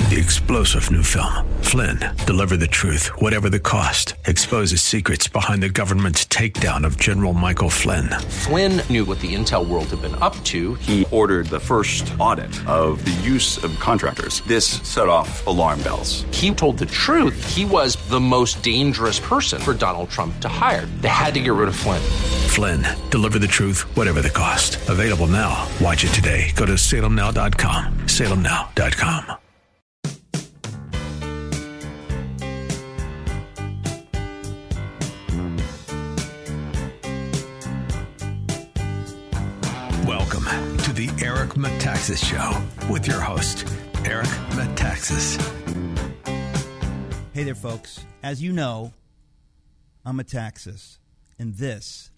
The explosive new film, Flynn, deliver the truth, whatever the cost, exposes secrets behind the government's takedown of General Michael Flynn. Flynn knew what the intel world had been up to. He ordered the first audit of the use of contractors. This set off alarm bells. He told the truth. He was the most dangerous person for Donald Trump to hire. They had to get rid of Flynn. Flynn, deliver the truth, whatever the cost. Available now. Watch it today. Go to salemnow.com. salemnow.com. Welcome to the Eric Metaxas Show with your host, Eric Metaxas. Hey there, folks. As you know, I'm Metaxas, and this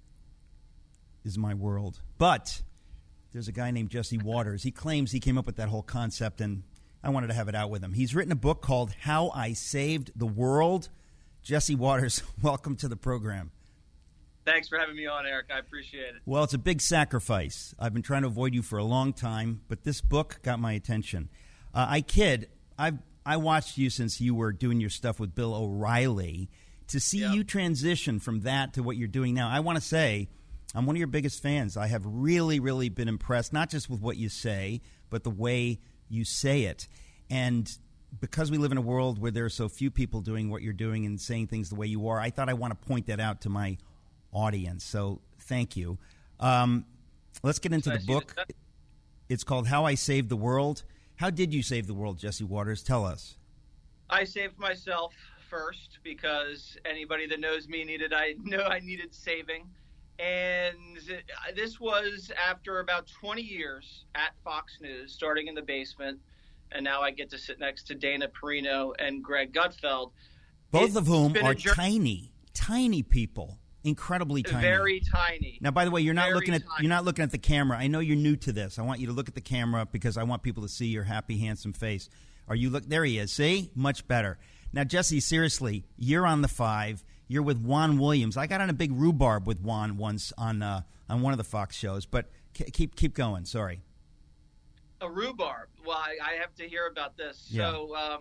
is my world. But there's a guy named Jesse Watters. He claims he came up with that whole concept, and I wanted to have it out with him. He's written a book called How I Saved the World. Jesse Watters, welcome to the program. Thanks for having me on, Eric. I appreciate it. Well, it's a big sacrifice. I've been trying to avoid you for a long time, but this book got my attention. I kid. I watched you since you were doing your stuff with Bill O'Reilly. To see you transition from that to what you're doing now, I want to say I'm one of your biggest fans. I have really, really been impressed, not just with what you say, but the way you say it. And because we live in a world where there are so few people doing what you're doing and saying things the way you are, I thought I want to point that out to my audience. So thank you. Let's get into the book. It's called How I Saved the World. How did you save the world, Jesse Watters? Tell us. I saved myself first because anybody that knows me I needed saving. And this was after about 20 years at Fox News, starting in the basement. And now I get to sit next to Dana Perino and Greg Gutfeld. Both of whom are tiny people. Incredibly tiny. Very tiny. Now, by the way, you're not looking at the camera. I know you're new to this. I want you to look at the camera because I want people to see your happy, handsome face. There he is. See? Much better. Now, Jesse, seriously, you're on the 5. You're with Juan Williams. I got on a big rhubarb with Juan once on one of the Fox shows, but keep going. Sorry. A rhubarb. Well, I have to hear about this. Yeah.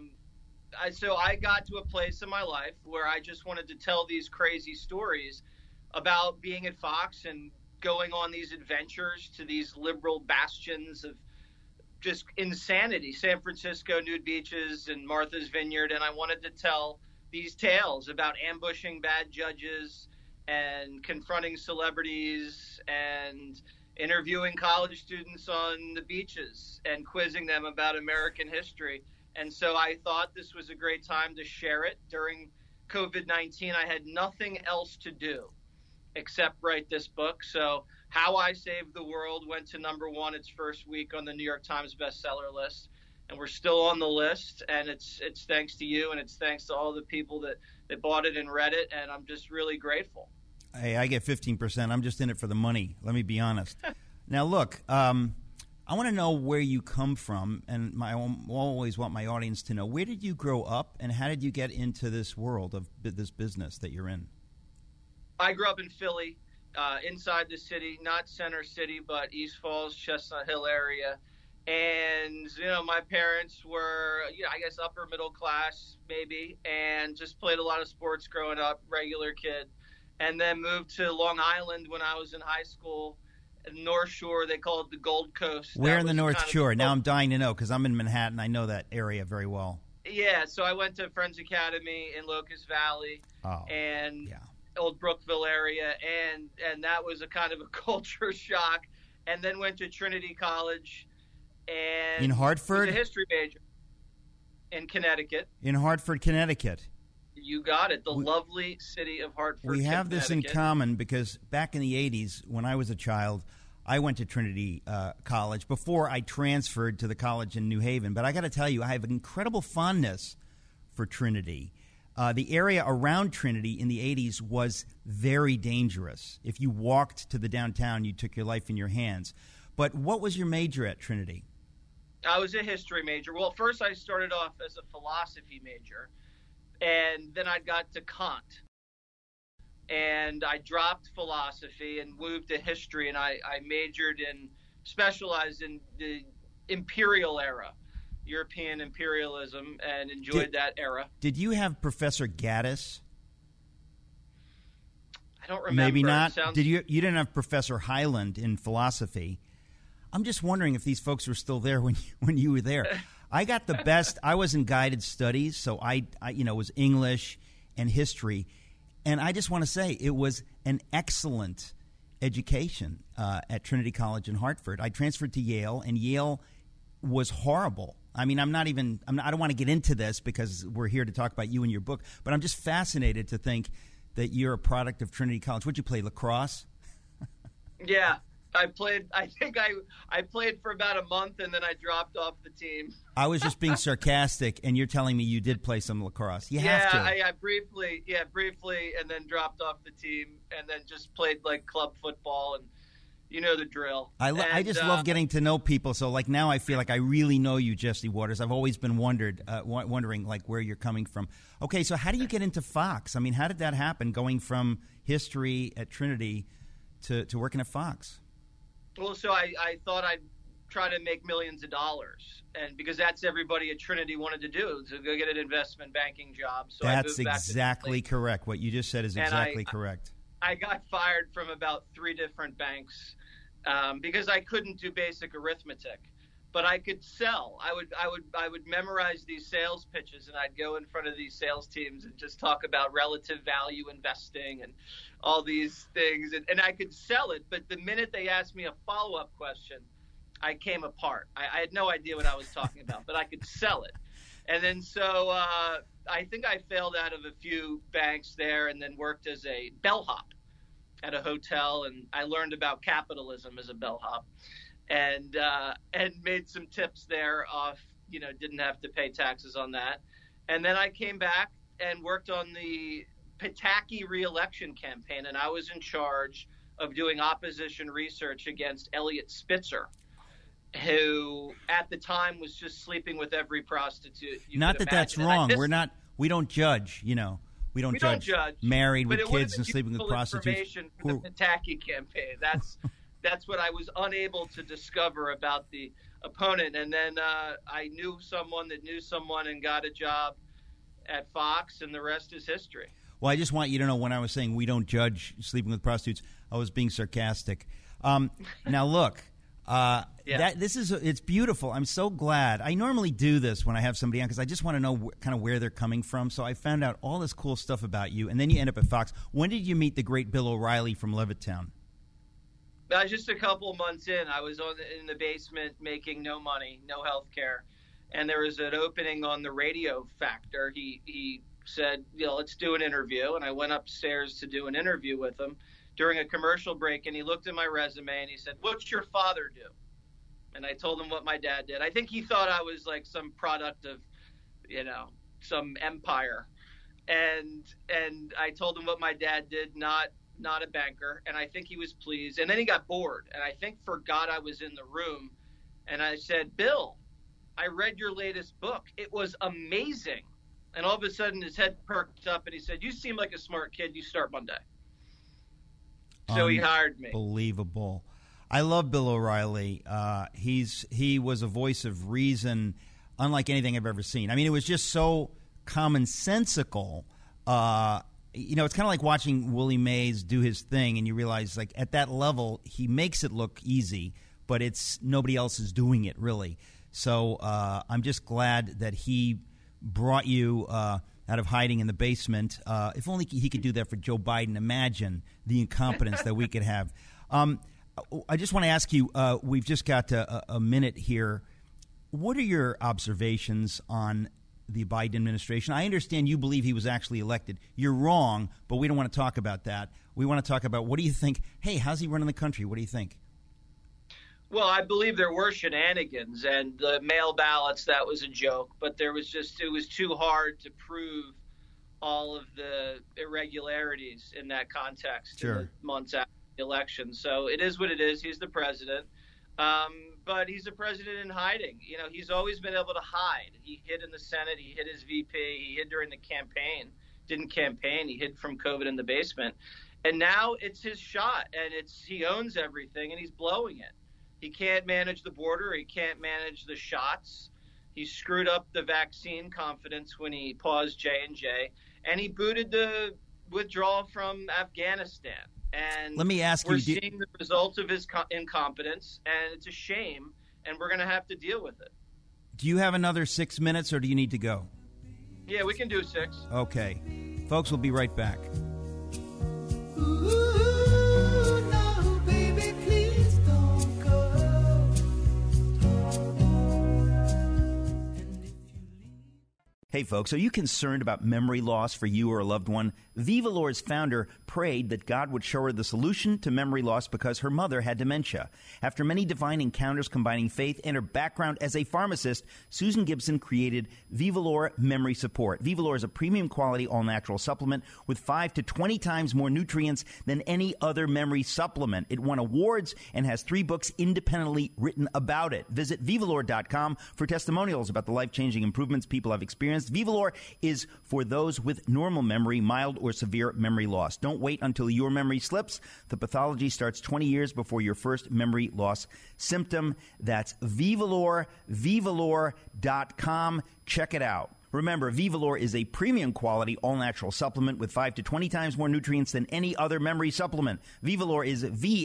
So I got to a place in my life where I just wanted to tell these crazy stories about being at Fox and going on these adventures to these liberal bastions of just insanity, San Francisco, nude beaches, and Martha's Vineyard. And I wanted to tell these tales about ambushing bad judges and confronting celebrities and interviewing college students on the beaches and quizzing them about American history. And so I thought this was a great time to share it. During COVID-19, I had nothing else to do except write this book. So How I Saved the World went to number 1 its first week on the New York Times bestseller list. And we're still on the list. And it's thanks to you, and it's thanks to all the people that bought it and read it. And I'm just really grateful. Hey, I get 15%. I'm just in it for the money. Let me be honest. Now, look, I want to know where you come from, and I always want my audience to know, where did you grow up, and how did you get into this world of this business that you're in? I grew up in Philly, inside the city, not Center City, but East Falls, Chestnut Hill area. And, my parents were, I guess upper middle class maybe, and just played a lot of sports growing up, regular kid. And then moved to Long Island when I was in high school. North Shore, they call it the Gold Coast. Where in the North Shore? Now I'm dying to know because I'm in Manhattan. I know that area very well. Yeah, so I went to Friends Academy in Locust Valley and Old Brookville area, and that was a kind of a culture shock. And then went to Trinity College and in Hartford, was a history major in Connecticut. In Hartford, Connecticut. You got it. The lovely city of Hartford. We have this in common because back in the 80s, when I was a child, I went to Trinity College before I transferred to the college in New Haven. But I got to tell you, I have an incredible fondness for Trinity. The area around Trinity in the 80s was very dangerous. If you walked to the downtown, you took your life in your hands. But what was your major at Trinity? I was a history major. Well, first I started off as a philosophy major. And then I got to Kant, and I dropped philosophy and moved to history, and I specialized in the imperial era, European imperialism and enjoyed that era. Did you have Professor Gaddis? I don't remember. Maybe not. Did you? You didn't have Professor Highland in philosophy. I'm just wondering if these folks were still there when you were there. I got the best. I was in guided studies, so I was English and history, and I just want to say it was an excellent education at Trinity College in Hartford. I transferred to Yale, and Yale was horrible. I mean, I don't want to get into this because we're here to talk about you and your book, but I'm just fascinated to think that you're a product of Trinity College. Would you play lacrosse? Yeah, I played. I think I played for about a month, and then I dropped off the team. I was just being sarcastic, and you're telling me you did play some lacrosse. You have to. Yeah, briefly, and then dropped off the team, and then just played like club football, and you know the drill. I just love getting to know people. So like now I feel like I really know you, Jesse Waters. I've always been wondering like where you're coming from. Okay, so how do you get into Fox? I mean, how did that happen, going from history at Trinity to working at Fox? Well, so I thought I'd try to make millions of dollars, and because that's everybody at Trinity wanted to do, to go get an investment banking job. So that's exactly correct. What you just said is exactly correct. I got fired from about 3 different banks because I couldn't do basic arithmetic, but I could sell. I would memorize these sales pitches, and I'd go in front of these sales teams and just talk about relative value investing and all these things, and I could sell it. But the minute they asked me a follow-up question, I came apart. I had no idea what I was talking about, but I could sell it. And then so I think I failed out of a few banks there, and then worked as a bellhop at a hotel, and I learned about capitalism as a bellhop, and made some tips there off, didn't have to pay taxes on that. And then I came back and worked on the Pataki re-election campaign, and I was in charge of doing opposition research against Elliot Spitzer, who at the time was just sleeping with every prostitute. Not that that's wrong. We don't judge, We don't judge married with kids and sleeping with prostitutes. For the Pataki campaign. That's what I was unable to discover about the opponent. And then I knew someone that knew someone and got a job at Fox, and the rest is history. Well, I just want you to know, when I was saying we don't judge sleeping with prostitutes, I was being sarcastic. Now, look. It's beautiful. I'm so glad. I normally do this when I have somebody on because I just want to know kind of where they're coming from. So I found out all this cool stuff about you, and then you end up at Fox. When did you meet the great Bill O'Reilly from Levittown? Just a couple months in. I was in the basement making no money, no health care, and there was an opening on the Radio Factor. He said, let's do an interview, and I went upstairs to do an interview with him during a commercial break, and he looked at my resume and he said, "What's your father do?" And I told him what my dad did. I think he thought I was like some product of, some empire. And I told him what my dad did, not a banker. And I think he was pleased. And then he got bored, and I think forgot I was in the room. And I said, "Bill, I read your latest book. It was amazing." And all of a sudden his head perked up and he said, "You seem like a smart kid. You start Monday." So he hired me. Unbelievable. I love Bill O'Reilly. He was a voice of reason, unlike anything I've ever seen. I mean, it was just so commonsensical. It's kind of like watching Willie Mays do his thing, and you realize, like, at that level, he makes it look easy, but it's nobody else is doing it, really. So I'm just glad that he brought you out of hiding in the basement. If only he could do that for Joe Biden. Imagine the incompetence that we could have. I just want to ask you, we've just got a minute here. What are your observations on the Biden administration? I understand you believe he was actually elected. You're wrong, but we don't want to talk about that. We want to talk about, what do you think? Hey, how's he running the country? What do you think? Well, I believe there were shenanigans, and the mail ballots, that was a joke, but it was too hard to prove all of the irregularities in that context. Sure. In the months after the election. So it is what it is. He's the president. But he's a president in hiding. He's always been able to hide. He hid in the Senate. He hid his VP. He hid during the campaign. Didn't campaign. He hid from COVID in the basement. And now it's his shot, and he owns everything, and he's blowing it. He can't manage the border. He can't manage the shots. He screwed up the vaccine confidence when he paused J&J, and he booted the withdrawal from Afghanistan. And let me ask we're you, seeing the results of his incompetence, and it's a shame, and we're going to have to deal with it. Do you have another 6 minutes, or do you need to go? Yeah, we can do 6. Okay. Folks, we'll be right back. Hey folks, are you concerned about memory loss for you or a loved one? Vivalore's founder prayed that God would show her the solution to memory loss because her mother had dementia. After many divine encounters combining faith and her background as a pharmacist, Susan Gibson created Vivalore Memory Support. Vivalore is a premium quality all-natural supplement with 5 to 20 times more nutrients than any other memory supplement. It won awards and has 3 books independently written about it. Visit Vivalore.com for testimonials about the life-changing improvements people have experienced. Vivalore is for those with normal memory, mild or severe memory loss. Don't wait until your memory slips. The pathology starts 20 years before your first memory loss symptom. That's Vivalore, Vivalore.com. Check it out. Remember, Vivalore is a premium quality all-natural supplement with 5 to 20 times more nutrients than any other memory supplement. Vivalore is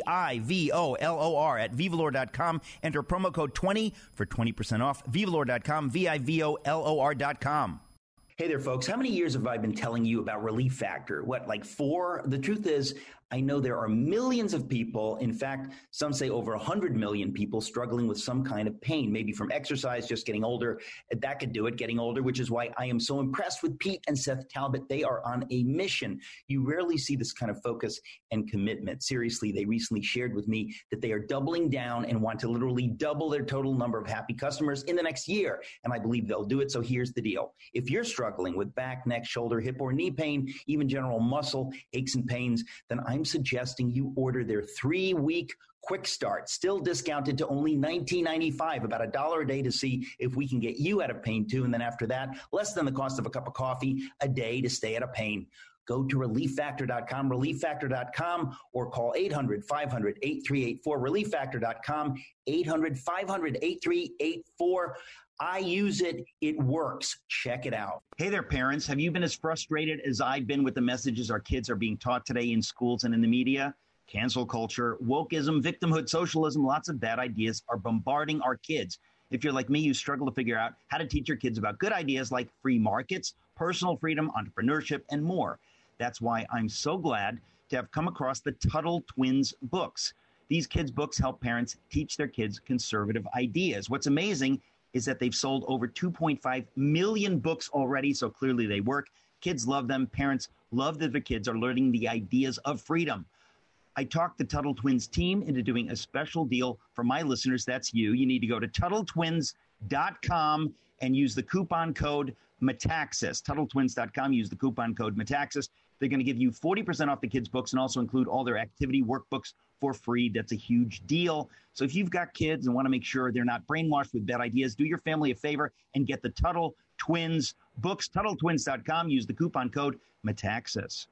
Vivolor at Vivalore.com. Enter promo code 20 for 20% off. Vivalore.com, Vivolor.com. Hey there, folks. How many years have I been telling you about Relief Factor? What, like 4? The truth is, I know there are millions of people, in fact, some say over 100 million people struggling with some kind of pain, maybe from exercise, just getting older. That could do it, getting older, which is why I am so impressed with Pete and Seth Talbot. They are on a mission. You rarely see this kind of focus and commitment. Seriously, they recently shared with me that they are doubling down and want to literally double their total number of happy customers in the next year. And I believe they'll do it. So here's the deal. If you're struggling with back, neck, shoulder, hip, or knee pain, even general muscle aches and pains, then I'm suggesting you order their 3-week quick start, still discounted to only $19.95, about $1 a day to see if we can get you out of pain too. And then after that, less than the cost of a cup of coffee a day to stay out of pain. Go to ReliefFactor.com, ReliefFactor.com, or call 800-500-8384, ReliefFactor.com, 800-500-8384. I use it. It works. Check it out. Hey there, parents. Have you been as frustrated as I've been with the messages our kids are being taught today in schools and in the media? Cancel culture, wokeism, victimhood, socialism, lots of bad ideas are bombarding our kids. If you're like me, you struggle to figure out how to teach your kids about good ideas like free markets, personal freedom, entrepreneurship, and more. That's why I'm so glad to have come across the Tuttle Twins books. These kids' books help parents teach their kids conservative ideas. What's amazing is that they've sold over 2.5 million books already, so clearly they work. Kids love them. Parents love that their kids are learning the ideas of freedom. I talked the Tuttle Twins team into doing a special deal for my listeners. That's you. You need to go to TuttleTwins.com and use the coupon code Metaxas. TuttleTwins.com, use the coupon code Metaxas. They're going to give you 40% off the kids' books and also include all their activity workbooks for free. That's a huge deal. So if you've got kids and want to make sure they're not brainwashed with bad ideas, do your family a favor and get the Tuttle Twins books. TuttleTwins.com. Use the coupon code Metaxas.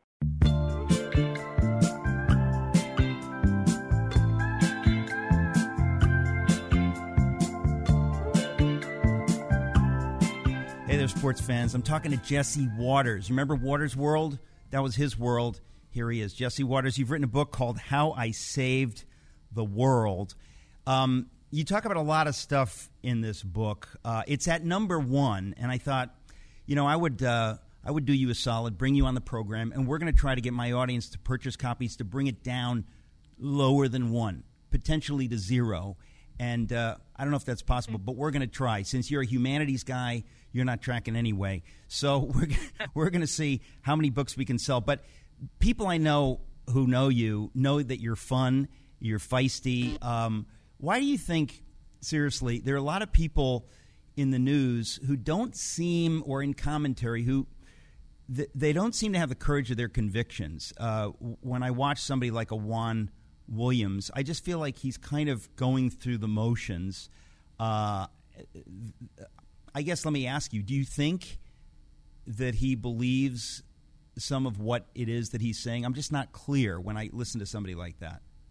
Hey there, sports fans. I'm talking to Jesse Waters. Remember Waters' World? That was his world. Here he is. Jesse Waters, you've written a book called How I Saved the World. You talk about a lot of stuff in this book. It's at number 1, and I thought, I would do you a solid, bring you on the program, and we're going to try to get my audience to purchase copies to bring it down lower than 1, potentially to 0. And I don't know if that's possible, but we're going to try. Since you're a humanities guy, you're not tracking anyway. So we're going to see how many books we can sell. But people I know who know you know that you're fun, you're feisty. Why do you think, seriously, there are a lot of people in the news who don't seem, or in commentary, who they don't seem to have the courage of their convictions? When I watch somebody like a Juan Williams, I just feel like he's kind of going through the motions. I guess let me ask you, do you think that he believes some of what it is that he's saying? I'm just not clear when I listen to somebody like that.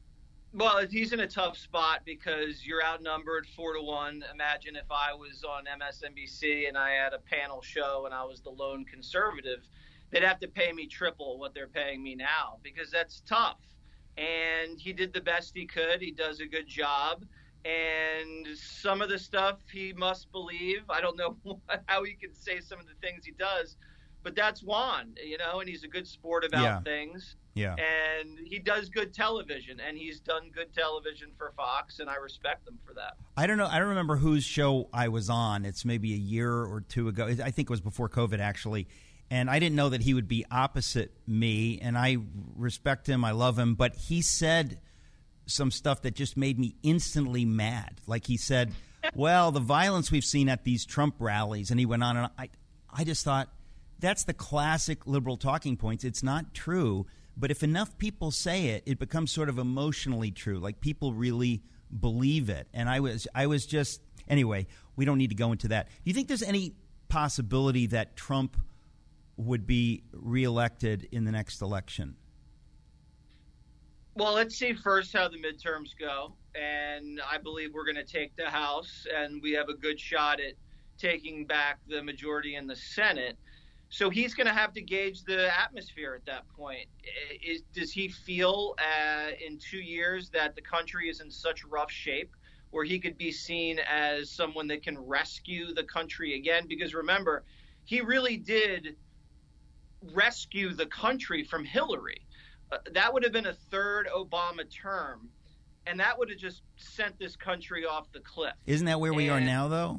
Well, he's in a tough spot because you're outnumbered 4-1. Imagine if I was on MSNBC and I had a panel show and I was the lone conservative, they'd have to pay me triple what they're paying me now because that's tough. And he did the best he could. He does a good job. And some of the stuff he must believe. I don't know how he can say some of the things he does, but that's Juan, and he's a good sport about things. Yeah. And he does good television, and he's done good television for Fox, and I respect him for that. I don't know. I don't remember whose show I was on. It's maybe a year or two ago. I think it was before COVID, actually. And I didn't know that he would be opposite me, and I respect him. I love him. But he said some stuff that just made me instantly mad. Like he said, well, the violence we've seen at these Trump rallies, and he went on, and I just thought, that's the classic liberal talking points. It's not true. But if enough people say it, it becomes sort of emotionally true. Like people really believe it. And I was just – anyway, we don't need to go into that. Do you think there's any possibility that Trump would be reelected in the next election? Well, let's see first how the midterms go. And I believe we're going to take the House, and we have a good shot at taking back the majority in the Senate. So he's going to have to gauge the atmosphere at that point. Does he feel in 2 years that the country is in such rough shape where he could be seen as someone that can rescue the country again? Because remember, he really did rescue the country from Hillary. That would have been a third Obama term, and that would have just sent this country off the cliff. Isn't that where we are now, though?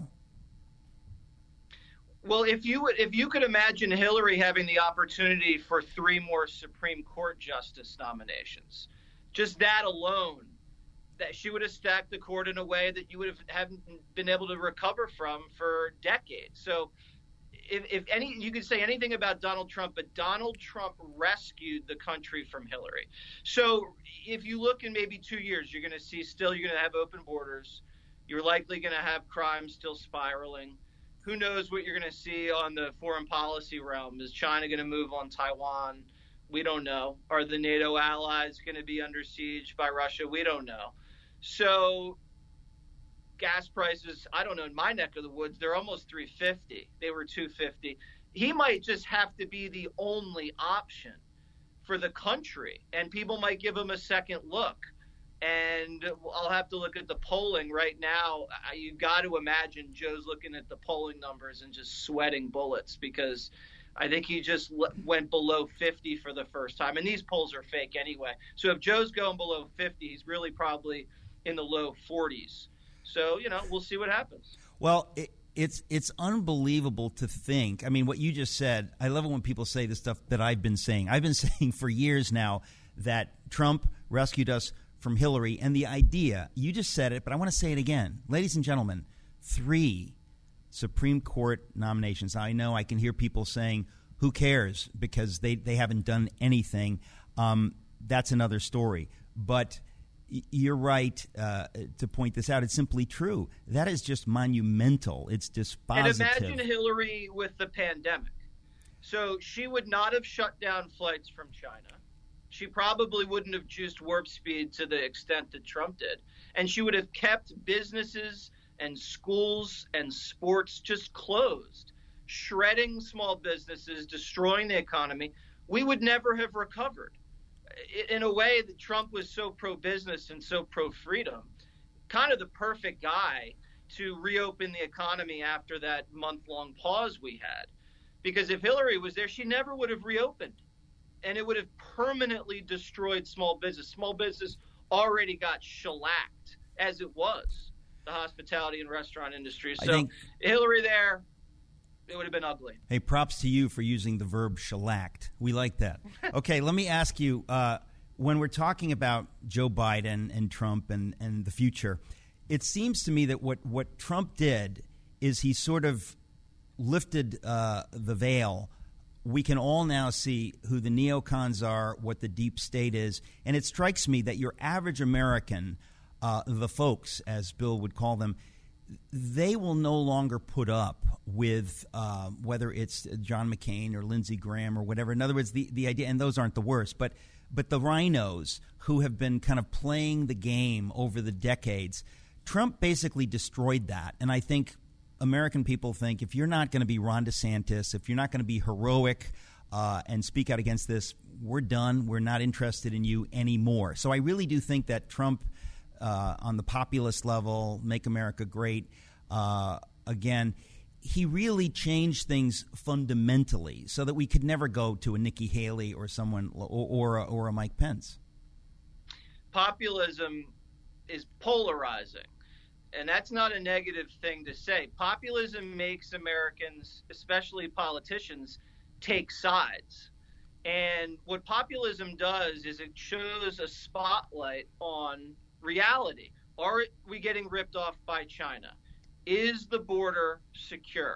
Well, if you could imagine Hillary having the opportunity for 3 more Supreme Court justice nominations, just that alone, that she would have stacked the court in a way that you would haven't been able to recover from for decades. So if you could say anything about Donald Trump, but Donald Trump rescued the country from Hillary. So if you look in maybe 2 years, you're going to have open borders. You're likely going to have crime still spiraling. Who knows what you're going to see on the foreign policy realm? Is China going to move on Taiwan? We don't know. Are the NATO allies going to be under siege by Russia? We don't know. So gas prices, I don't know, in my neck of the woods, they're almost $3.50. They were $2.50. He might just have to be the only option for the country, and people might give him a second look. And I'll have to look at the polling right now. You got to imagine Joe's looking at the polling numbers and just sweating bullets because I think he just went below 50 for the first time. And these polls are fake anyway. So if Joe's going below 50, he's really probably in the low 40s. So, we'll see what happens. Well, it's unbelievable to think. I mean, what you just said, I love it when people say the stuff that I've been saying. I've been saying for years now that Trump rescued us from Hillary, and the idea, you just said it, but I want to say it again. Ladies and gentlemen, 3 Supreme Court nominations. I know I can hear people saying, who cares, because they haven't done anything. That's another story. But you're right to point this out. It's simply true. That is just monumental. It's dispositive. And imagine Hillary with the pandemic. So she would not have shut down flights from China. She probably wouldn't have juiced warp speed to the extent that Trump did. And she would have kept businesses and schools and sports just closed, shredding small businesses, destroying the economy. We would never have recovered. In a way that Trump was so pro-business and so pro-freedom, kind of the perfect guy to reopen the economy after that month-long pause we had. Because if Hillary was there, she never would have reopened. And it would have permanently destroyed small business. Small business already got shellacked as it was, the hospitality and restaurant industry. So Hillary there, it would have been ugly. Hey, props to you for using the verb shellacked. We like that. Okay, let me ask you, when we're talking about Joe Biden and Trump and the future, it seems to me that what Trump did is he sort of lifted the veil. We can all now see who the neocons are, what the deep state is. And it strikes me that your average American, the folks, as Bill would call them, they will no longer put up with whether it's John McCain or Lindsey Graham or whatever. In other words, the idea, and those aren't the worst, but but the rhinos who have been kind of playing the game over the decades, Trump basically destroyed that. And I think American people think if you're not going to be Ron DeSantis, if you're not going to be heroic and speak out against this, we're done. We're not interested in you anymore. So I really do think that Trump, on the populist level, make America great again, he really changed things fundamentally so that we could never go to a Nikki Haley or someone or a Mike Pence. Populism is polarizing, and that's not a negative thing to say. Populism makes Americans, especially politicians, take sides. And what populism does is it shows a spotlight on reality. Are we getting ripped off by China? Is the border secure?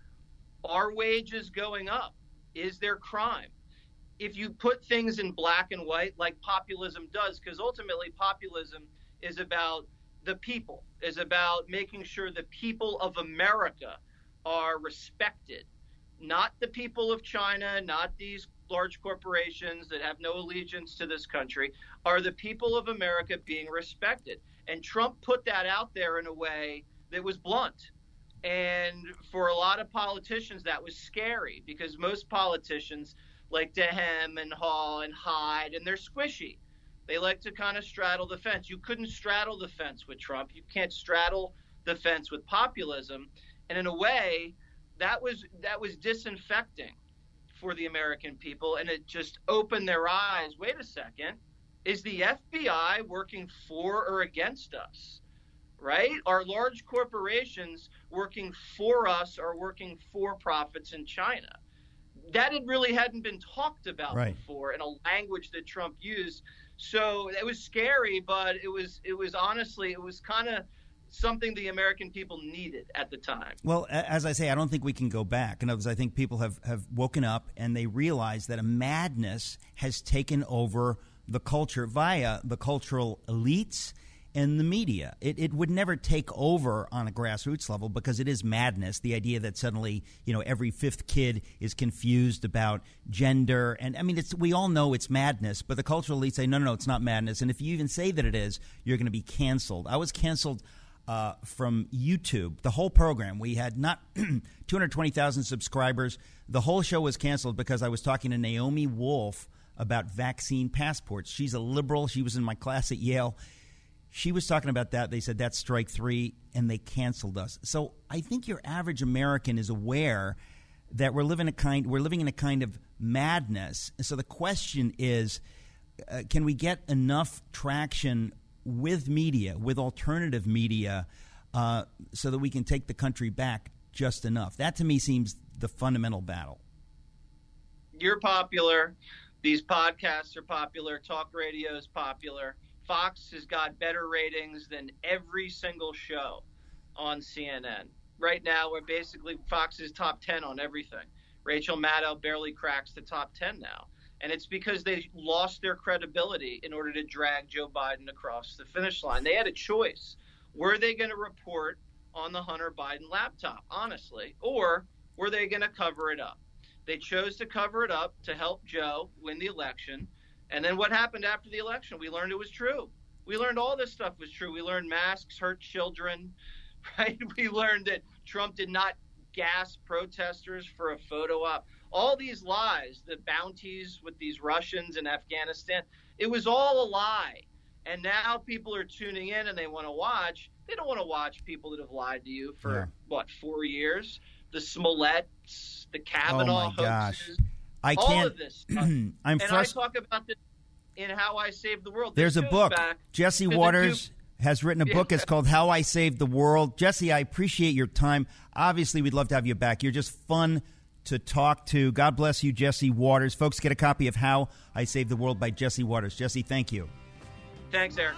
Are wages going up? Is there crime? If you put things in black and white like populism does, because ultimately populism is about the people, is about making sure the people of America are respected, not the people of China, not these large corporations that have no allegiance to this country, are the people of America being respected. And Trump put that out there in a way that was blunt. And for a lot of politicians, that was scary because most politicians like to hem and haw and hide, and they're squishy. They like to kind of straddle the fence. You couldn't straddle the fence with Trump. You can't straddle the fence with populism. And in a way, that was disinfecting for the American people, and it just opened their eyes. Wait a second. Is the FBI working for or against us? Right? Are large corporations working for us or working for profits in China? That really hadn't been talked about before in a language that Trump used. So it was scary, but it was honestly, it was kind of something the American people needed at the time. Well, as I say, I don't think we can go back. In other words, I think people have woken up and they realize that a madness has taken over the culture via the cultural elites and the media. It would never take over on a grassroots level because it is madness. The idea that suddenly, every fifth kid is confused about gender. And I mean, we all know it's madness, but the cultural elites say, no, it's not madness. And if you even say that it is, you're going to be canceled. I was canceled from YouTube, the whole program. We had not 220,000 subscribers. The whole show was canceled because I was talking to Naomi Wolf about vaccine passports. She's a liberal. She was in my class at Yale. She was talking about that. They said that's strike 3, and they canceled us. So I think your average American is aware that we're living in a kind of madness. And so the question is, can we get enough traction with media, with alternative media, so that we can take the country back just enough? That to me seems the fundamental battle. You're popular. These podcasts are popular. Talk radio is popular. Fox has got better ratings than every single show on CNN. Right now, we're basically Fox is top 10 on everything. Rachel Maddow barely cracks the top 10 now. And it's because they lost their credibility in order to drag Joe Biden across the finish line. They had a choice. Were they going to report on the Hunter Biden laptop, honestly, or were they going to cover it up? They chose to cover it up to help Joe win the election. And then what happened after the election? We learned it was true. We learned all this stuff was true. We learned masks hurt children, right? We learned that Trump did not gas protesters for a photo op. All these lies, the bounties with these Russians in Afghanistan, it was all a lie. And now people are tuning in and they want to watch. They don't want to watch people that have lied to you for, 4 years? The Smolletts, the Kavanaugh hoaxes. I all can't. Of this stuff. I talk about this in How I Saved the World. There's a book. Jesse Waters has written a book. It's called How I Saved the World. Jesse, I appreciate your time. Obviously, we'd love to have you back. You're just fun to talk to. God bless you, Jesse Waters. Folks, get a copy of How I Saved the World by Jesse Waters. Jesse, thank you. Thanks, Aaron.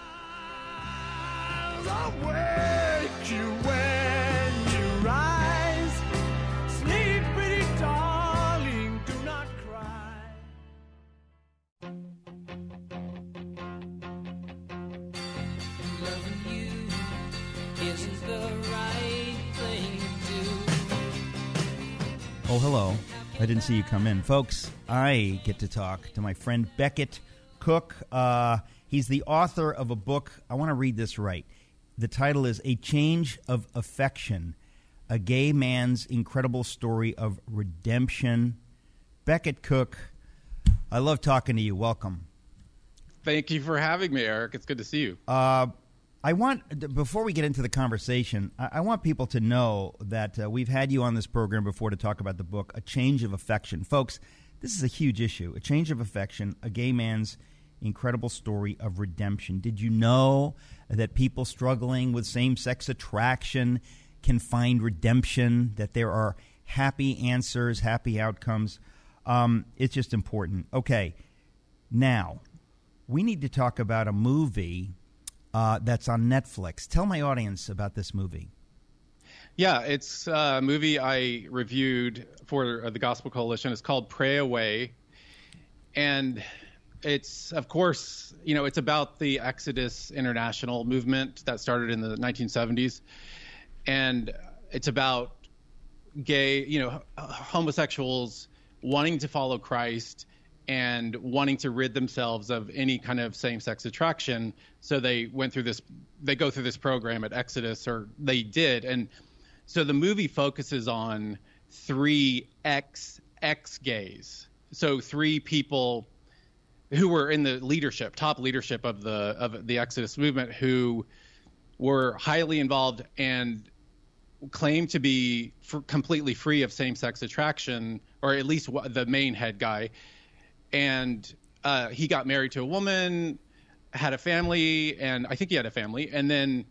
Oh, hello. I didn't see you come in. Folks, I get to talk to my friend Beckett Cook. He's the author of a book. I want to read this right. The title is A Change of Affection, A Gay Man's Incredible Story of Redemption. Becket Cook, I love talking to you. Welcome. Thank you for having me, Eric. It's good to see you. I want, before we get into the conversation, I want people to know that we've had you on this program before to talk about the book, A Change of Affection. Folks, this is a huge issue. A Change of Affection, A Gay Man's Incredible Story of Redemption. Did you know that people struggling with same-sex attraction can find redemption, that there are happy answers, happy outcomes? It's just important. Okay, now, we need to talk about a movie that's on Netflix. Tell my audience about this movie. Yeah, it's a movie I reviewed for the Gospel Coalition. It's called Pray Away. And it's, of course, it's about the Exodus International movement that started in the 1970s. And it's about gay, homosexuals wanting to follow Christ and wanting to rid themselves of any kind of same-sex attraction. So they go through this program at Exodus, or they did. And so the movie focuses on 3 ex-gays. So 3 people who were in the top leadership of the Exodus movement, who were highly involved and claimed to be completely free of same-sex attraction, or at least the main head guy. And he got married to a woman, had a family, and I think he had a family. And then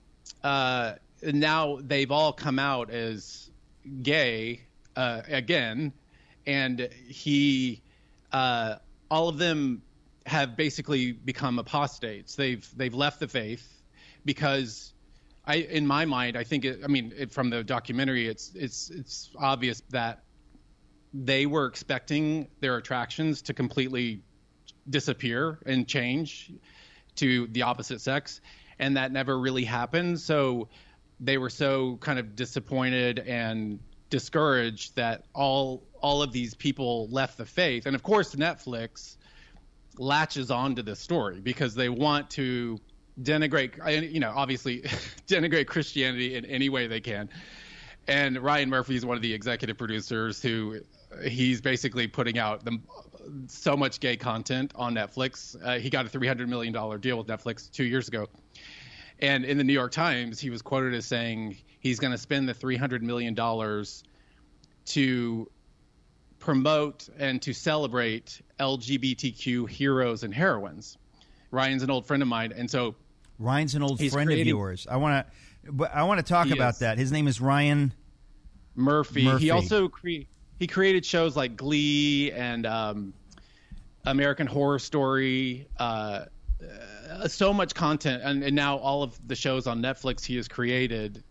now they've all come out as gay again. And all of them have basically become apostates. They've left the faith because in my mind, I think from the documentary, it's obvious that they were expecting their attractions to completely disappear and change to the opposite sex, and that never really happened. So they were so kind of disappointed and discouraged that all of these people left the faith. And of course, Netflix latches onto this story because they want to denigrate, obviously denigrate Christianity in any way they can. And Ryan Murphy is one of the executive producers who he's basically putting out so much gay content on Netflix. He got a $300 million deal with Netflix 2 years ago. And in the New York Times, he was quoted as saying he's going to spend the $300 million to promote and to celebrate LGBTQ heroes and heroines. Ryan's an old friend of mine, and so Ryan's an old friend of yours. I want to talk about that. His name is Ryan Murphy. He also created shows like Glee and American Horror Story. So much content, and now all of the shows on Netflix he has created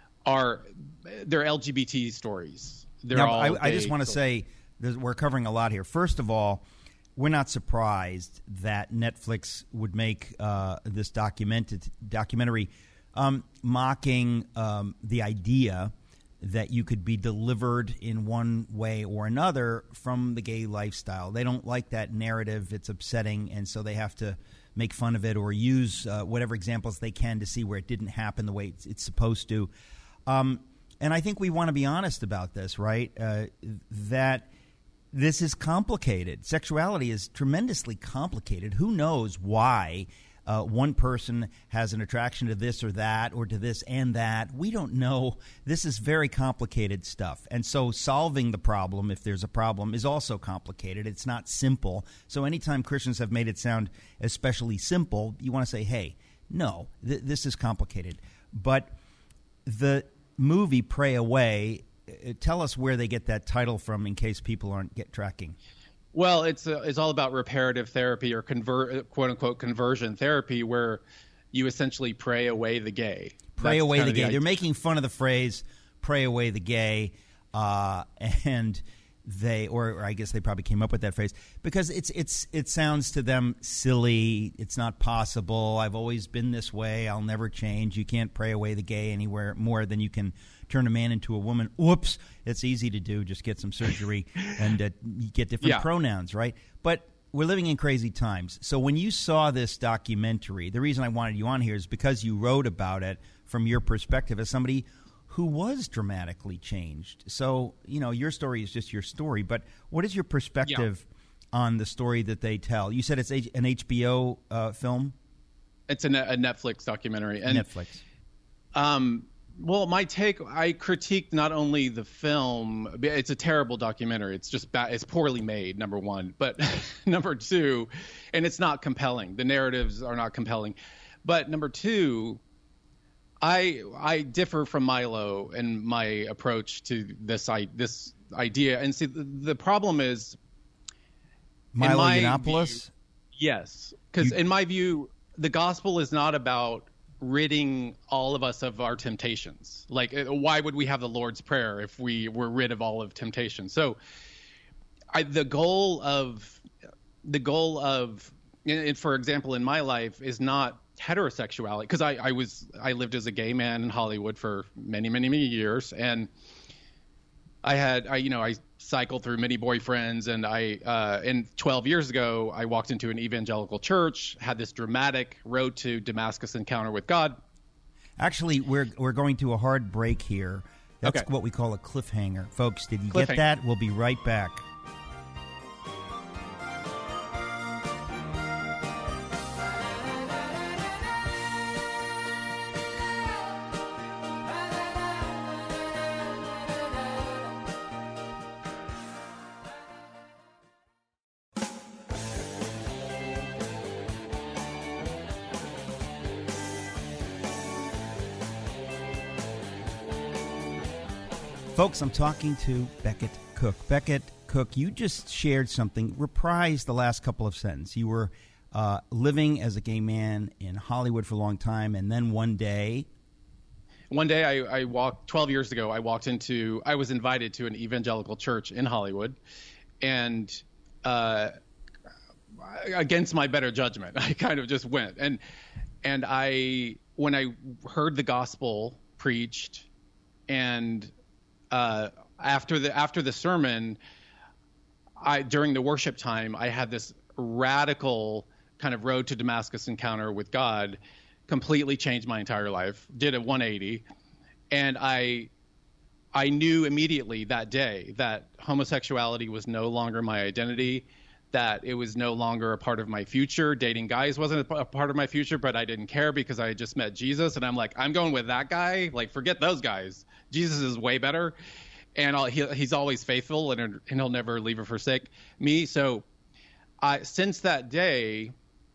they're LGBT stories. I just want to say we're covering a lot here. First of all, we're not surprised that Netflix would make this documentary mocking the idea that you could be delivered in one way or another from the gay lifestyle. They don't like that narrative. It's upsetting, and so they have to make fun of it or use whatever examples they can to see where it didn't happen the way it's supposed to. And I think we want to be honest about this, right? That this is complicated. Sexuality is tremendously complicated. Who knows why one person has an attraction to this or that or to this and that? We don't know. This is very complicated stuff. And so solving the problem, if there's a problem, is also complicated. It's not simple. So anytime Christians have made it sound especially simple, you want to say, hey, no, this is complicated. But the movie Pray Away, tell us where they get that title from in case people aren't tracking. Well, it's all about reparative therapy or quote unquote conversion therapy, where you essentially pray away the gay. Pray away the gay. They're making fun of the phrase "pray away the gay," and or I guess they probably came up with that phrase because it sounds to them silly. It's not possible. I've always been this way. I'll never change. You can't pray away the gay anywhere more than you can turn a man into a woman. Whoops. It's easy to do. Just get some surgery and get different pronouns, right? But we're living in crazy times. So when you saw this documentary, the reason I wanted you on here is because you wrote about it from your perspective as somebody who was dramatically changed. So, your story is just your story, but what is your perspective on the story that they tell? You said it's an HBO film? It's a Netflix documentary. And, Netflix. Well, my take, I critiqued not only the film, it's a terrible documentary. It's just bad. It's poorly made, number one. But number two, and it's not compelling. The narratives are not compelling. But number two, I differ from Milo in my approach to this idea. And see, the problem is Milo Yiannopoulos? Yes, because in my view, the gospel is not about ridding all of us of our temptations. Like, why would we have the Lord's Prayer if we were rid of all of temptation? So the goal of, for example, in my life is not heterosexuality, because I lived as a gay man in Hollywood for many, many, many years, and I cycled through many boyfriends, and 12 years ago, I walked into an evangelical church, had this dramatic road to Damascus encounter with God. Actually, we're going to a hard break here. That's what we call a cliffhanger. Folks, did you get that? We'll be right back. Folks, I'm talking to Becket Cook. Becket Cook, you just shared something, reprised the last couple of sentences. You were living as a gay man in Hollywood for a long time, and then one day I walked, 12 years ago, I was invited to an evangelical church in Hollywood, and against my better judgment, I kind of just went. And when I heard the gospel preached, and after the sermon, during the worship time, I had this radical kind of road to Damascus encounter with God, completely changed my entire life, did a 180. And I knew immediately that day that homosexuality was no longer my identity, that it was no longer a part of my future. Dating guys wasn't a part of my future, but I didn't care because I had just met Jesus. And I'm like, I'm going with that guy. Like, forget those guys. Jesus is way better. And he's always faithful, and he'll never leave or forsake me. So since that day,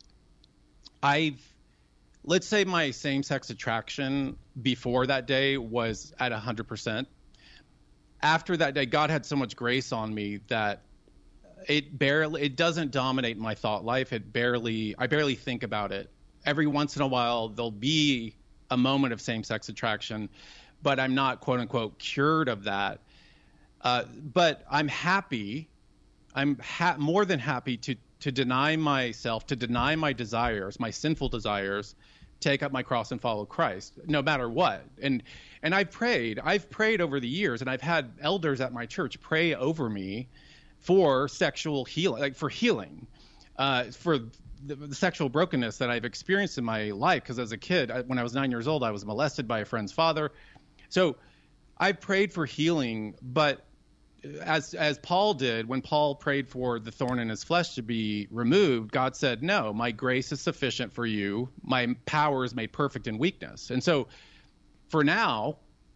let's say my same-sex attraction before that day was at 100%. After that day, God had so much grace on me that it doesn't dominate my thought life. I barely think about it. Every once in a while, there'll be a moment of same-sex attraction, but I'm not, quote unquote, cured of that. But I'm happy. I'm more than happy to deny myself, to deny my desires, my sinful desires, take up my cross and follow Christ, no matter what. And I've prayed over the years, and I've had elders at my church pray over me for sexual healing, like for healing, for the sexual brokenness that I've experienced in my life. Because as a kid, when I was 9 years old, I was molested by a friend's father. So I prayed for healing, but as Paul did, when Paul prayed for the thorn in his flesh to be removed, God said, no, my grace is sufficient for you. My power is made perfect in weakness. And so for now,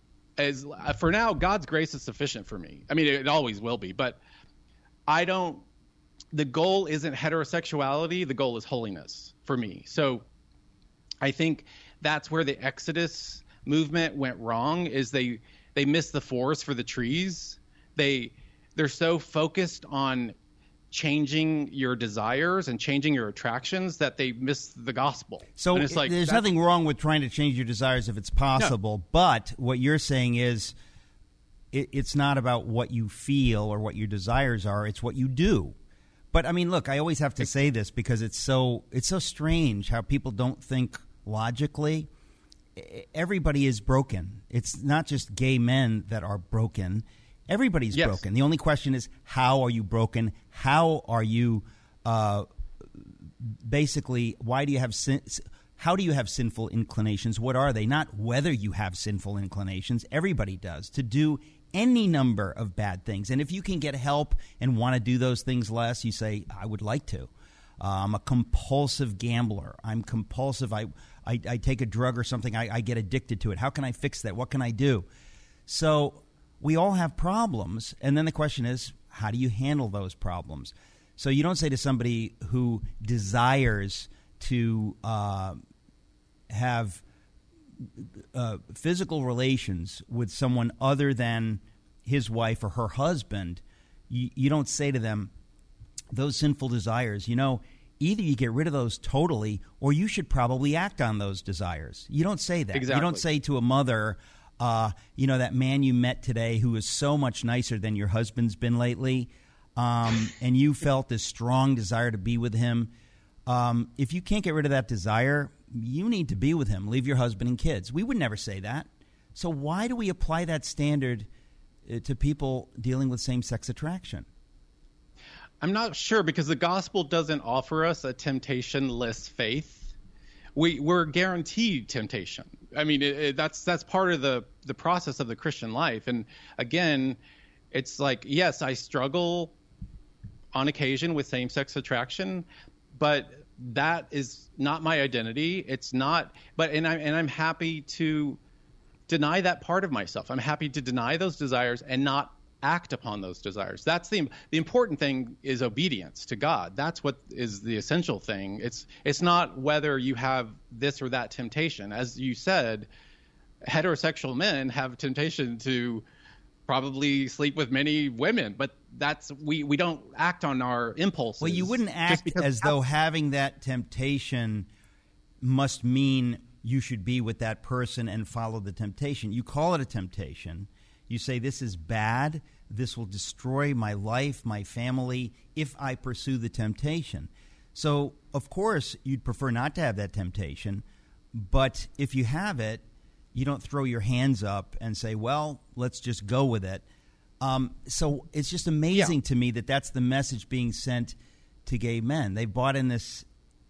God's grace is sufficient for me. I mean, it always will be, but the goal isn't heterosexuality. The goal is holiness for me. So I think that's where the Exodus movement went wrong, is they missed the forest for the trees. They're so focused on changing your desires and changing your attractions that they miss the gospel. So it's like, there's nothing wrong with trying to change your desires if it's possible, no. But what you're saying is it's not about what you feel or what your desires are, it's what you do. But I mean, look, I always have to say this because it's so strange how people don't think logically. Everybody is broken. It's not just gay men that are broken. Everybody's broken. The only question is, how are you broken? How are you basically, why do you have how do you have sinful inclinations? What are they? Not whether you have sinful inclinations. Everybody does, to do any number of bad things. And if you can get help and want to do those things less, you say, I would like to. I'm a compulsive gambler. I'm compulsive. I take a drug or something. I get addicted to it. How can I fix that? What can I do? So we all have problems. And then the question is, how do you handle those problems? So you don't say to somebody who desires to have physical relations with someone other than his wife or her husband, you don't say to them, those sinful desires, either you get rid of those totally or you should probably act on those desires. You don't say that. Exactly. You don't say to a mother, that man you met today who is so much nicer than your husband's been lately, and you felt this strong desire to be with him. If you can't get rid of that desire, you need to be with him. Leave your husband and kids. We would never say that. So why do we apply that standard to people dealing with same-sex attraction? I'm not sure, because the gospel doesn't offer us a temptation-less faith. We're guaranteed temptation. I mean, that's part of the process of the Christian life. And again, it's like, yes, I struggle on occasion with same-sex attraction, but that is not my identity. It's not. And I'm happy to deny that part of myself. I'm happy to deny those desires and not act upon those desires. That's the important thing, is obedience to God. That's what is the essential thing. It's not whether you have this or that temptation. As you said, heterosexual men have temptation to probably sleep with many women, but we don't act on our impulses. Well, you wouldn't act as though having that temptation must mean you should be with that person and follow the temptation. You call it a temptation. You say, this is bad. This will destroy my life, my family, if I pursue the temptation. So, of course, you'd prefer not to have that temptation. But if you have it, you don't throw your hands up and say, well, let's just go with it. So it's just amazing to me that that's the message being sent to gay men. They bought this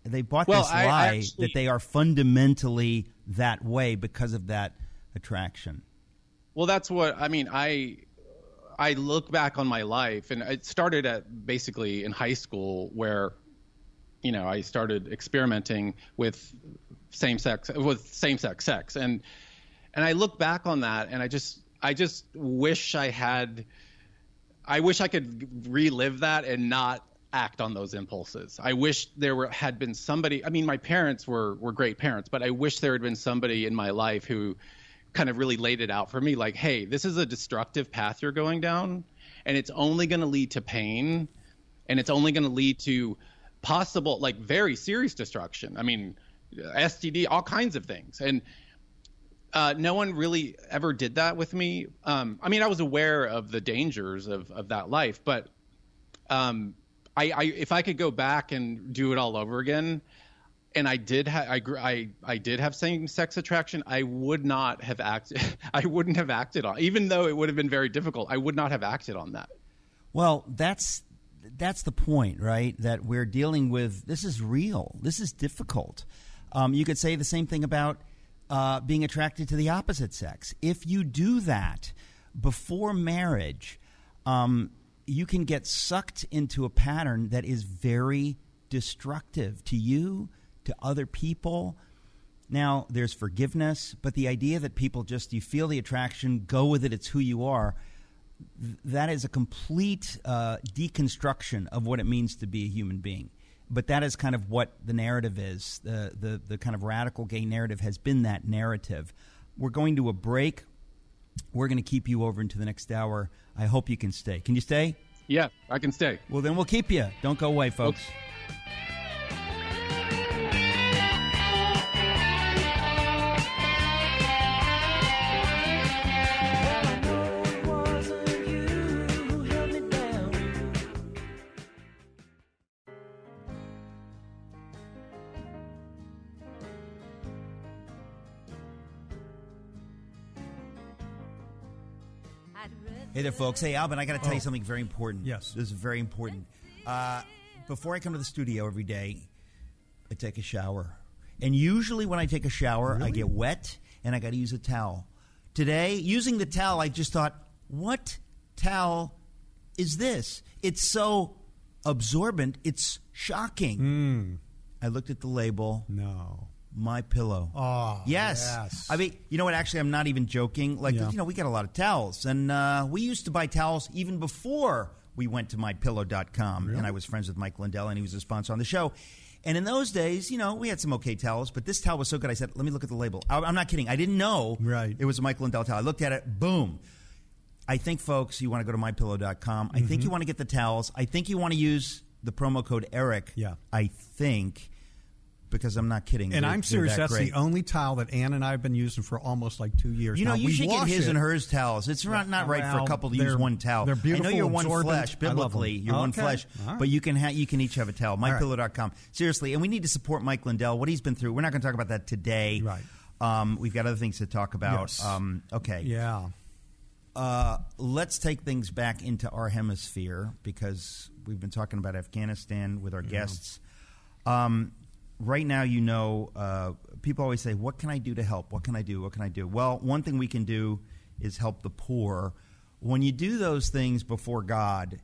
lie that they are fundamentally that way because of that attraction. Well, that's what I mean. I look back on my life, and it started at basically in high school, where I started experimenting with same-sex sex, and I look back on that, and I just wish I could relive that and not act on those impulses. I wish there had been somebody. I mean, my parents were great parents, but I wish there had been somebody in my life who kind of really laid it out for me, like, hey, this is a destructive path you're going down, and it's only going to lead to pain, and it's only going to lead to possible, like, very serious destruction. I mean, STD, all kinds of things. And no one really ever did that with me. I mean, I was aware of the dangers of that life, but if I could go back and do it all over again, and I did have same-sex attraction, I would not have acted. I wouldn't have acted on, even though it would have been very difficult. I would not have acted on that. Well, that's the point, right? That we're dealing with. This is real. This is difficult. You could say the same thing about being attracted to the opposite sex. If you do that before marriage, you can get sucked into a pattern that is very destructive to you, to other people. Now, there's forgiveness, but the idea that people you feel the attraction, go with it, it's who you are, that is a complete deconstruction of what it means to be a human being. But that is kind of what the narrative is. The kind of radical gay narrative has been that narrative. We're going to a break. We're going to keep you over into the next hour. I hope you can stay. Can you stay? Yeah, I can stay. Well, then we'll keep you. Don't go away, folks. Oops. Hey there, folks. Hey, Alvin, I got to tell you something very important. Yes. This is very important. before I come to the studio every day, I take a shower. And usually when I take a shower, I get wet and I got to use a towel. Today, using the towel, I just thought, what towel is this? It's so absorbent, it's shocking. I looked at the label. No. MyPillow. Oh, yes. I mean, you know what? Actually, I'm not even joking. Like, we got a lot of towels. And we used to buy towels even before we went to MyPillow.com. Really? And I was friends with Mike Lindell, and he was a sponsor on the show. And in those days, we had some okay towels, but this towel was so good, I said, let me look at the label. I'm not kidding. I didn't know it was a Mike Lindell towel. I looked at it, boom. I think, folks, you want to go to MyPillow.com. I think you want to get the towels. I think you want to use the promo code Eric. Yeah. I think, because I'm not kidding. And I'm serious. That's great. the only towel that Ann and I have been using for almost like 2 years now. You should get his and hers towels. It's not right for a couple to use one towel. They're beautiful. I know you're one absorbent. flesh, biblically. You're one flesh. Right. But you can each have a towel. MyPillow.com. Seriously, and we need to support Mike Lindell, what he's been through. We're not going to talk about that today. Right. We've got other things to talk about. Yes. Okay. Yeah. Let's take things back into our hemisphere, because we've been talking about Afghanistan with our guests. Right now, people always say, what can I do to help? What can I do? What can I do? Well, one thing we can do is help the poor. When you do those things before God,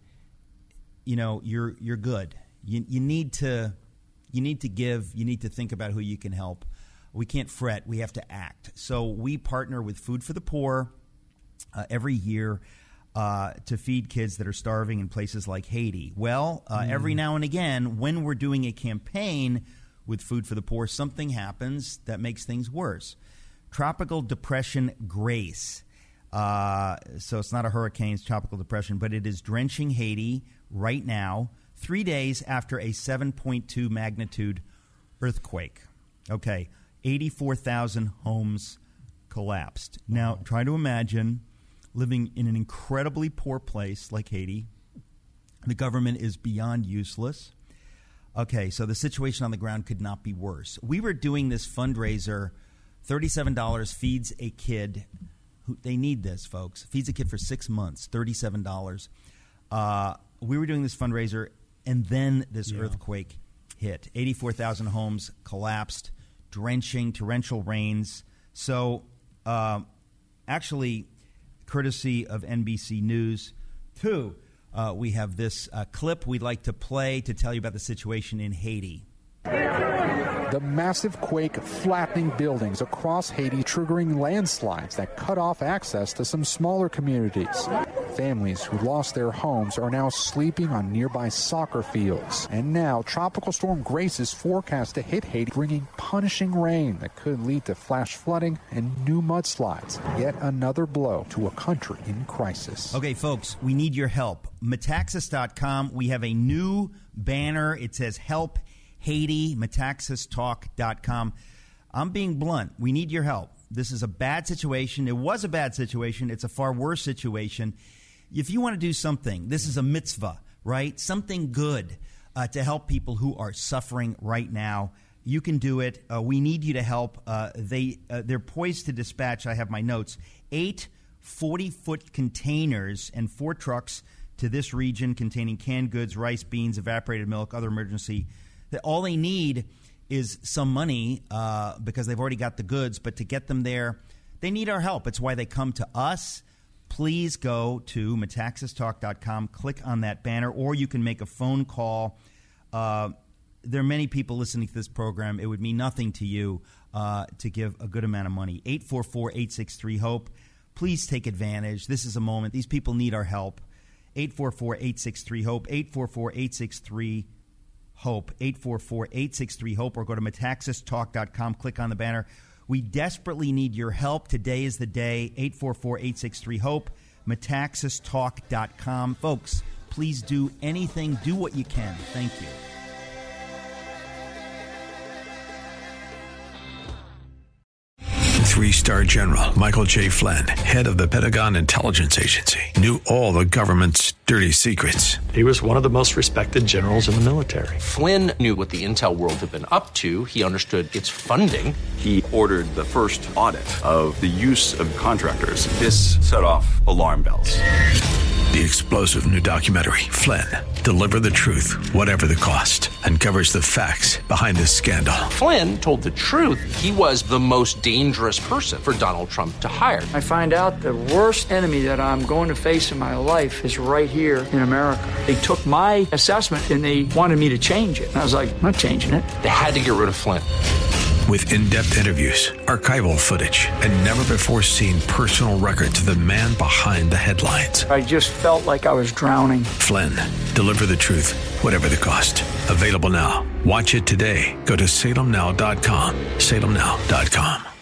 you're good. You need to give. You need to think about who you can help. We can't fret. We have to act. So we partner with Food for the Poor every year to feed kids that are starving in places like Haiti. Well, every now and again, when we're doing a campaign with Food for the Poor, something happens that makes things worse. Tropical Depression Grace. So it's not a hurricane, it's tropical depression, but it is drenching Haiti right now, 3 days after a 7.2 magnitude earthquake. Okay, 84,000 homes collapsed. Now, try to imagine living in an incredibly poor place like Haiti. The government is beyond useless. Okay, so the situation on the ground could not be worse. We were doing this fundraiser, $37 feeds a kid. They need this, folks. Feeds a kid for 6 months, $37. We were doing this fundraiser, and then this earthquake hit. 84,000 homes collapsed, drenching, torrential rains. So actually, courtesy of NBC News, too, we have this clip we'd like to play to tell you about the situation in Haiti. The massive quake flattening buildings across Haiti, triggering landslides that cut off access to some smaller communities. Families who lost their homes are now sleeping on nearby soccer fields. And now, Tropical Storm Grace is forecast to hit Haiti, bringing punishing rain that could lead to flash flooding and new mudslides. Yet another blow to a country in crisis. Okay, folks, we need your help. Metaxas.com, we have a new banner. It says Help Haiti, Metaxastalk.com. I'm being blunt. We need your help. This is a bad situation. It was a bad situation. It's a far worse situation. If you want to do something, this is a mitzvah, right? Something good to help people who are suffering right now. You can do it. We need you to help. They're poised to dispatch, I have my notes, 8 40-foot containers and 4 trucks to this region containing canned goods, rice, beans, evaporated milk, other emergency. All they need is some money because they've already got the goods, but to get them there, they need our help. It's why they come to us. Please go to Metaxastalk.com, click on that banner, or you can make a phone call. There are many people listening to this program. It would mean nothing to you to give a good amount of money. 844-863-HOPE. Please take advantage. This is a moment. These people need our help. 844-863-HOPE, 844-863-HOPE, 844-863-HOPE, or go to Metaxastalk.com, click on the banner. We desperately need your help. Today is the day. 844-863-HOPE, Metaxastalk.com. Folks, please do anything. Do what you can. Thank you. Three-star General Michael J. Flynn, head of the Pentagon Intelligence Agency, knew all the government's dirty secrets. He was one of the most respected generals in the military. Flynn knew what the intel world had been up to. He understood its funding. He ordered the first audit of the use of contractors. This set off alarm bells. The explosive new documentary, Flynn, Deliver the truth, whatever the cost. Uncovers the facts behind this scandal. Flynn told the truth. He was the most dangerous person for Donald Trump to hire. I find out the worst enemy that I'm going to face in my life is right here in America. They took my assessment and they wanted me to change it. And I was like, I'm not changing it. They had to get rid of Flynn. With in-depth interviews, archival footage, and never-before-seen personal records of the man behind the headlines. I just felt like I was drowning. Flynn, deliver the truth, whatever the cost. Available now. Watch it today. Go to salemnow.com. salemnow.com.